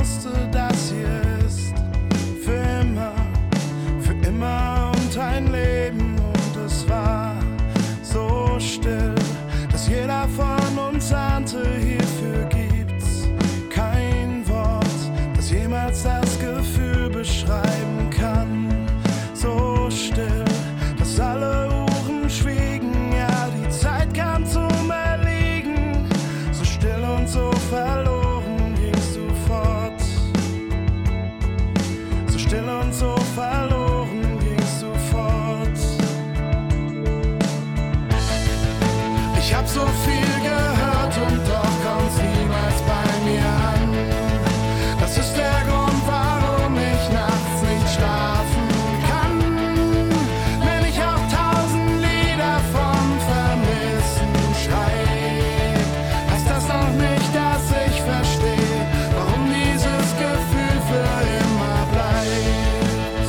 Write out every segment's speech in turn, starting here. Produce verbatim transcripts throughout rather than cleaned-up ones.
wusste, das hier ist für immer, für immer und ein Leben. Und es war so still, dass jeder von uns ahnte, hierfür gibt's kein Wort, das jemals das Gefühl beschreiben kann. So still, dass alle Uhren schwiegen, ja, die Zeit kam zum Erliegen. So still und so verloren gingst du fort. So still und so verloren gingst du fort. Ich hab so viel gehört und doch kommt's niemals bei mir an. Das ist der Grund, warum ich nachts nicht schlafen kann. Wenn ich auch tausend Lieder vom Vermissen schreib, heißt das noch nicht, dass ich verstehe, warum dieses Gefühl für immer bleibt.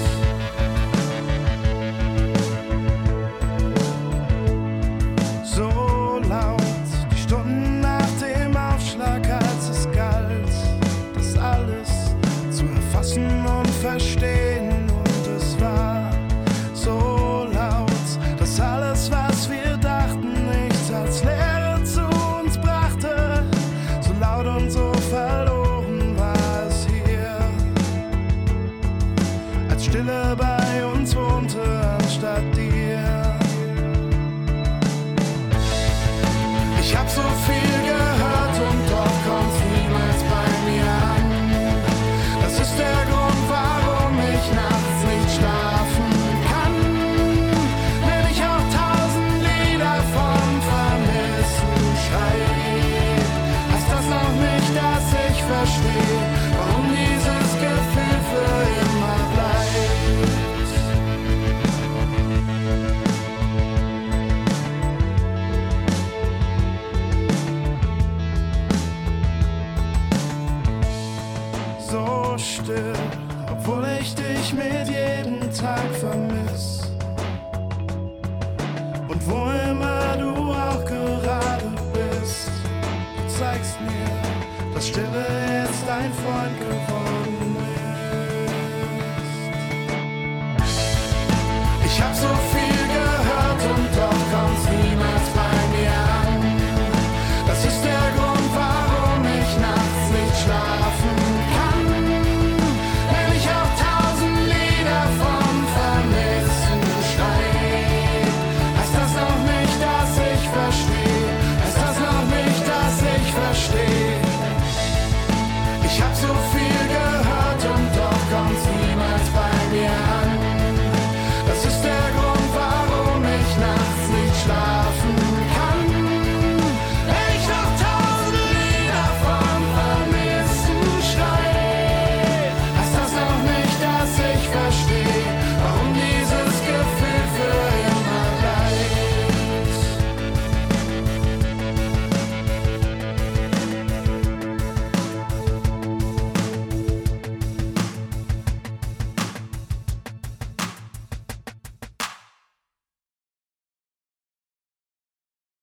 So laut, die Stunden nach dem Aufschlag, als es galt, das alles zu erfassen und verstehen. Und es war so laut, dass alles, was wir dachten, nichts als Leere zu uns brachte. So laut und so verloren war es hier, als Stille bei uns wohnte anstatt dir. Ich hab so viel gehört und doch kommt's niemals bei mir an. Das ist der Grund, warum ich nachts nicht schlafen kann. Wenn ich auch tausend Lieder vom Vermissen schreib, heißt das noch nicht, dass ich verstehe, warum dieses Gefühl für immer bleibt. So still, obwohl ich dich mit jedem Tag vermiss. Und wo immer du auch gerade bist, du zeigst mir, dass Stille jetzt dein Freund geworden